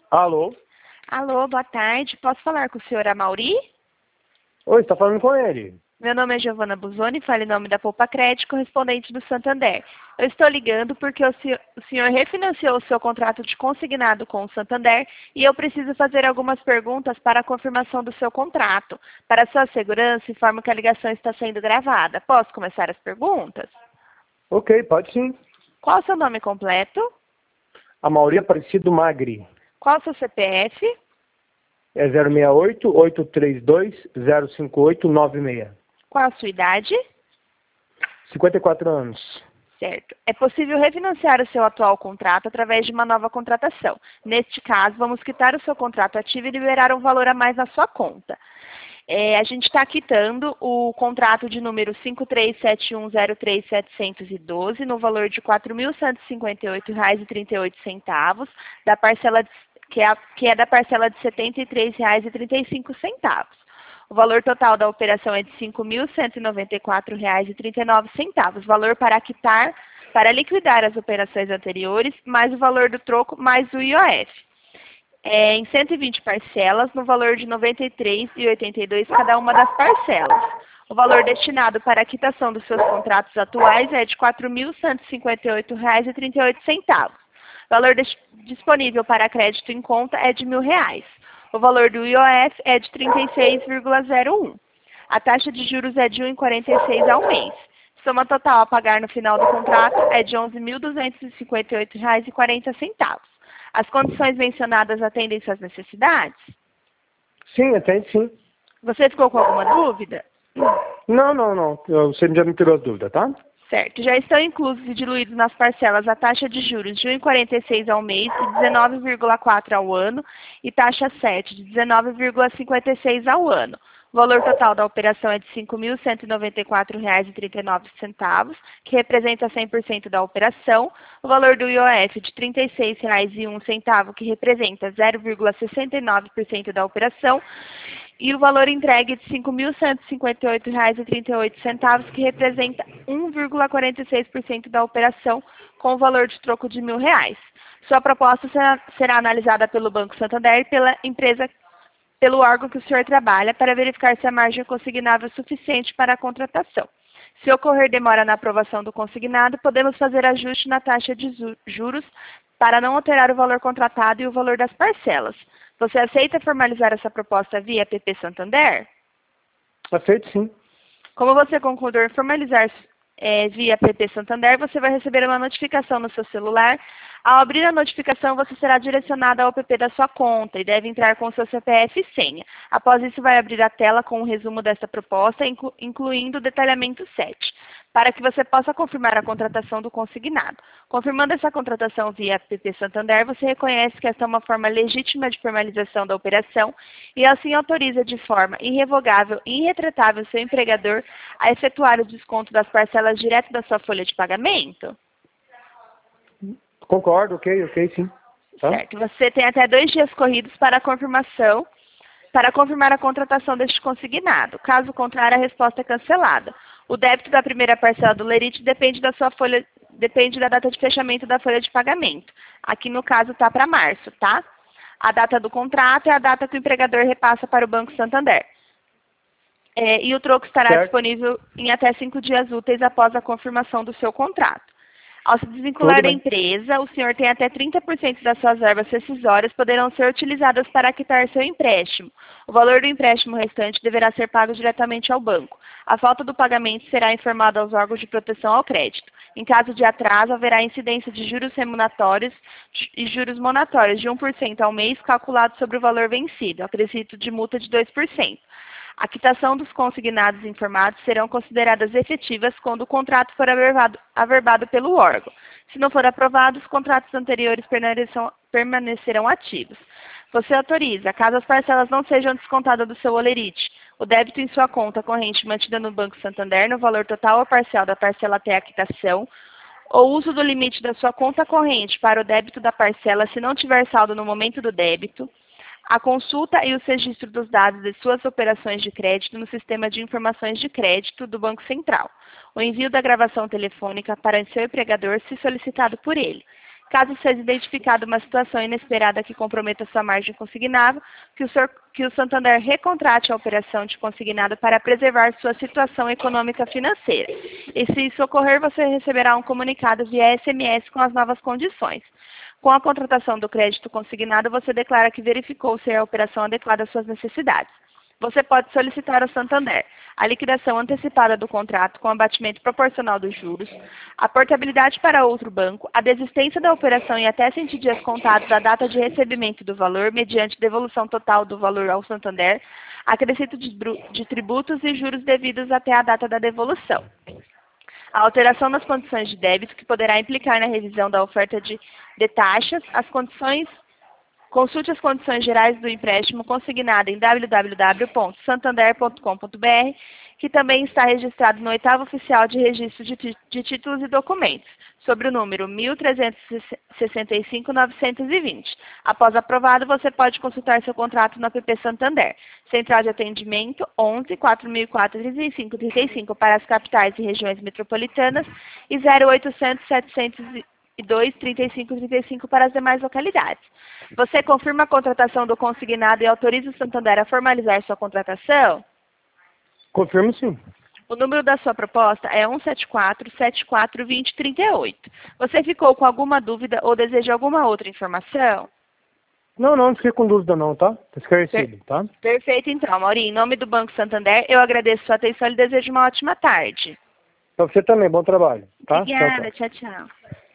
Alô? Alô, boa tarde. Posso falar com o senhor Amauri? Oi, está falando com ele. Meu nome é Giovana Busoni, falo em nome da Poupa Crédito, correspondente do Santander. Eu estou ligando porque o senhor refinanciou o seu contrato de consignado com o Santander e eu preciso fazer algumas perguntas para a confirmação do seu contrato. Para sua segurança, informo que a ligação está sendo gravada. Posso começar as perguntas? Ok, pode sim. Qual o seu nome completo? Amauri Aparecido Magri. Qual o seu CPF? É 068-832-05896. Qual a sua idade? 54 anos. Certo. É possível refinanciar o seu atual contrato através de uma nova contratação. Neste caso, vamos quitar o seu contrato ativo e liberar um valor a mais na sua conta. A gente está quitando o contrato de número 537103.712 no valor de R$ 4.158,38, da parcela que é da parcela de R$ 73,35. O valor total da operação é de R$ 5.194,39. Valor para quitar, para liquidar as operações anteriores, mais o valor do troco, mais o IOF. Em 120 parcelas, no valor de R$ 93,82 cada uma das parcelas. O valor destinado para a quitação dos seus contratos atuais é de R$ 4.158,38. O valor disponível para crédito em conta é de R$ 1.000. O valor do IOF é de 36,01. A taxa de juros é de 1,46 ao mês. Soma total a pagar no final do contrato é de R$ 11.258,40. As condições mencionadas atendem suas necessidades? Sim, atende sim. Você ficou com alguma dúvida? Não. Você já me tirou as dúvidas, tá? Certo. Já estão inclusos e diluídos nas parcelas a taxa de juros de 1,46 ao mês e 19,4 ao ano e taxa 7 de 19,56 ao ano. O valor total da operação é de R$ 5.194,39, que representa 100% da operação. O valor do IOF de R$ 36,01, que representa 0,69% da operação. E o valor entregue de R$ 5.158,38, que representa 1,46% da operação, com o valor de troco de R$ 1.000. Sua proposta será analisada pelo Banco Santander e pela empresa, pelo órgão que o senhor trabalha, para verificar se a margem consignável é suficiente para a contratação. Se ocorrer demora na aprovação do consignado, podemos fazer ajuste na taxa de juros para não alterar o valor contratado e o valor das parcelas. Você aceita formalizar essa proposta via PP Santander? Aceito sim. Como você concordou em formalizar via PP Santander, você vai receber uma notificação no seu celular. Ao abrir a notificação, você será direcionado ao PP da sua conta e deve entrar com o seu CPF e senha. Após isso, vai abrir a tela com um resumo dessa proposta, incluindo o detalhamento 7, para que você possa confirmar a contratação do consignado. Confirmando essa contratação via PP Santander, você reconhece que esta é uma forma legítima de formalização da operação e assim autoriza de forma irrevogável e irretretável seu empregador a efetuar o desconto das parcelas direto da sua folha de pagamento? Concordo, ok, sim. Tá? Certo. Você tem até 2 dias corridos para a confirmação, para confirmar a contratação deste consignado. Caso contrário, a resposta é cancelada. O débito da primeira parcela do lerite depende da data de fechamento da folha de pagamento. Aqui no caso está para março, tá? A data do contrato é a data que o empregador repassa para o Banco Santander. E o troco estará disponível em até 5 dias úteis após a confirmação do seu contrato. Ao se desvincular da empresa, o senhor tem até 30% das suas verbas rescisórias poderão ser utilizadas para quitar seu empréstimo. O valor do empréstimo restante deverá ser pago diretamente ao banco. A falta do pagamento será informada aos órgãos de proteção ao crédito. Em caso de atraso, haverá incidência de juros remuneratórios e juros monatórios de 1% ao mês, calculado sobre o valor vencido, acrescido de multa de 2%. A quitação dos consignados informados serão consideradas efetivas quando o contrato for averbado pelo órgão. Se não for aprovado, os contratos anteriores permanecerão ativos. Você autoriza, caso as parcelas não sejam descontadas do seu holerite, o débito em sua conta corrente mantida no Banco Santander no valor total ou parcial da parcela até a quitação, ou uso do limite da sua conta corrente para o débito da parcela se não tiver saldo no momento do débito, a consulta e o registro dos dados de suas operações de crédito no Sistema de Informações de Crédito do Banco Central. O envio da gravação telefônica para seu empregador, se solicitado por ele. Caso seja identificada uma situação inesperada que comprometa sua margem consignável, que o Santander recontrate a operação de consignado para preservar sua situação econômica financeira. E se isso ocorrer, você receberá um comunicado via SMS com as novas condições. Com a contratação do crédito consignado, você declara que verificou ser a operação adequada às suas necessidades. Você pode solicitar ao Santander a liquidação antecipada do contrato com abatimento proporcional dos juros, a portabilidade para outro banco, a desistência da operação em até 100 dias contados da data de recebimento do valor, mediante devolução total do valor ao Santander, acrescento de tributos e juros devidos até a data da devolução. A alteração nas condições de débito, que poderá implicar na revisão da oferta de taxas, consulte as condições gerais do empréstimo consignado em www.santander.com.br, que também está registrado no 8º Oficial de Registro de Títulos e Documentos, sobre o número 1365-920. Após aprovado, você pode consultar seu contrato no app Santander. Central de atendimento 11 4004 3535 para as capitais e regiões metropolitanas e 0800 702 3535 para as demais localidades. Você confirma a contratação do consignado e autoriza o Santander a formalizar sua contratação? Confirmo sim. O número da sua proposta é 174-74-2038. Você ficou com alguma dúvida ou deseja alguma outra informação? Não fiquei com dúvida não, tá? Tá esclarecido, tá? Perfeito, então, Maurinho. Em nome do Banco Santander, eu agradeço sua atenção e lhe desejo uma ótima tarde. Pra você também, bom trabalho, tá? Obrigada, tchau, tchau.